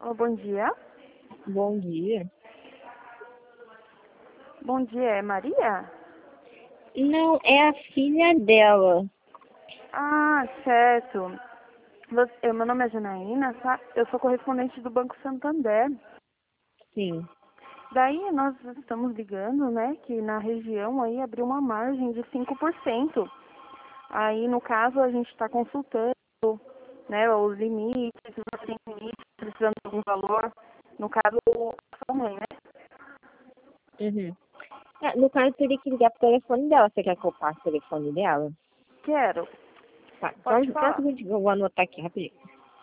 Oh, bom dia. Bom dia. Bom dia, é Maria? Não, é a filha dela. Ah, certo. Meu nome é Janaína, tá? Eu sou correspondente do Banco Santander. Sim. Daí nós estamos ligando, né, que na região aí abriu uma margem de 5%. Aí, no caso, a gente está consultando, né, os limites, se você tem limite, precisando de algum valor. No caso, a sua mãe, né? Uhum. No caso, teria que ligar pro telefone dela. Você quer que eu passe o telefone dela? Quero. Tá, Pode só um falar. segundinho, eu vou anotar aqui rapidinho.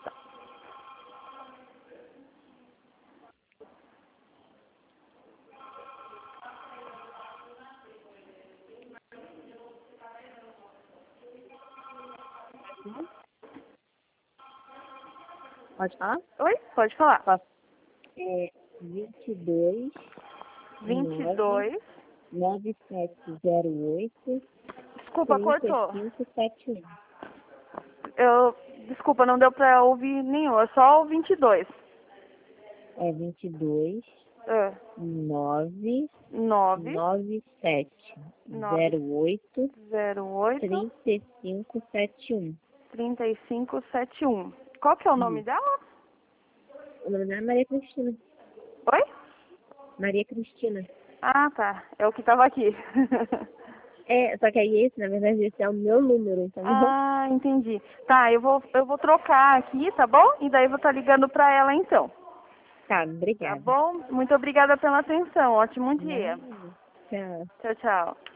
Pode falar? Oi? Pode falar. Posso. É 22 9 22. 9708 Desculpa, cortou. 3571. Desculpa, não deu pra ouvir nenhum, é só o 22. É 22 É. 9 9, 97 9, 08 08, 3571. 3571. Qual que é o nome dela? O nome dela é Maria Cristina. Oi? Maria Cristina. Ah, tá. É o que tava aqui. É, só que aí na verdade, esse é o meu número, entendeu? Ah, entendi. Tá, eu vou trocar aqui, tá bom? E daí eu vou estar ligando pra ela então. Tá, Tá obrigada. bom? Muito obrigada pela atenção. Ótimo dia. Imagina. Tchau. Tchau, tchau.